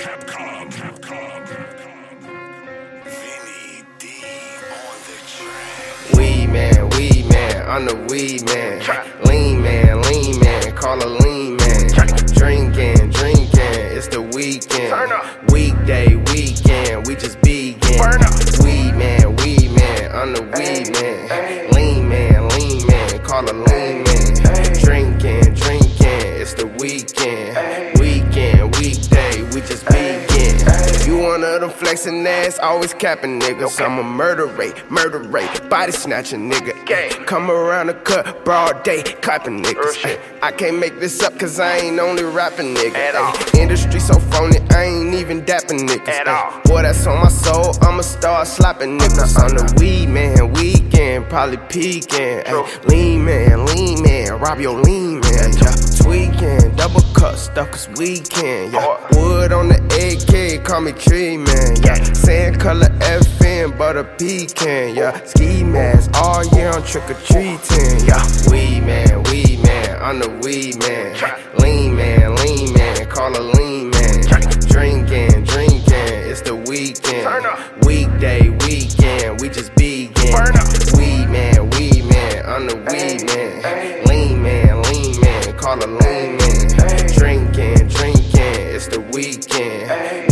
Weed man, I'm the weed man. Lean man, call a lean man. Drinking, it's the weekend. Weekday, weekend, we just begin. Weed man, I'm the weed man. Lean man, call a lean man. Drinking, it's the weekend. Weekday, we just begin. You one of them flexing ass, always capping niggas. I'm a murder rate, body snatching nigga. Come around the cut, broad day, clapping niggas. I can't make this up cause I ain't only rapping nigga. Industry so phony, I ain't even dapping niggas. Boy, that's on my soul, I'ma start slapping niggas. On the weed man, weekend, probably peeking. Lean man, rob your lean man. Tweaking, double cut stuff cause we can. Wood on the AK, call me tree man. Sand color FN, butter pecan. Ski mask all year on trick or treating. Weed man, I'm the weed man. Lean man, call a lean man. Drinking, it's the weekend. Weekday, weekend, we just begin. Weed man, I'm the weed man. Lean man, call a lean man. Drinking, it's the weekend.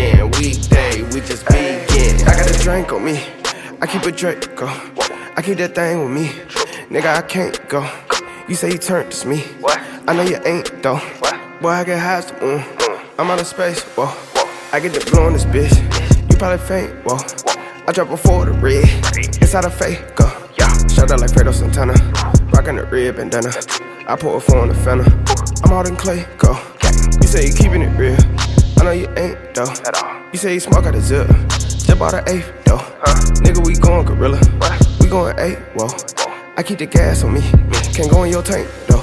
Weekday, we just begin. I got a drink on me, I keep a Draco. I keep that thing with me, nigga, I can't go. You say you turned to me, I know you ain't though. Boy, I get high, I'm out of space, whoa. I get the blue on this bitch, you probably faint, whoa. I drop before the red, it's out of fake, go. Shut up like Fredo Santana, rockin' the red bandana. I pour a 4 on the fender, I'm out in clay, go. You say you keeping it real, I know you ain't though. You say you smoke out the zip, zip out the 8th though. Nigga, we going gorilla, we going 8, whoa. I keep the gas on me, can't go in your tank though.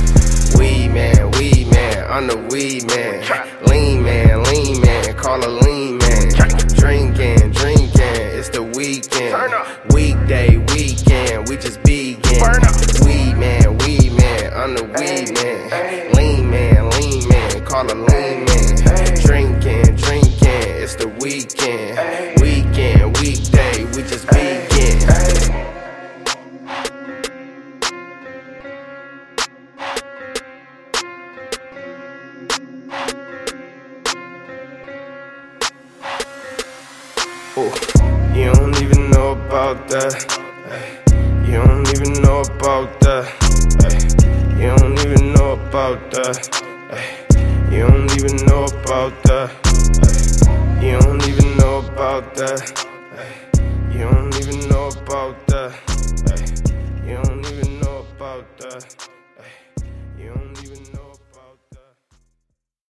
Weed man, I'm the weed man. Lean man, call a lean man. Drinking, it's the weekend. Weekday, weekend, we just begin. Weed man, I'm the weed man. Lean man, call a lean man. Drinking, it's the weekend. Weekday, we just begin. You don't even know about that. You don't even know about that. You don't even know about that. You don't even know about that. You don't even know about that. You don't even know about that.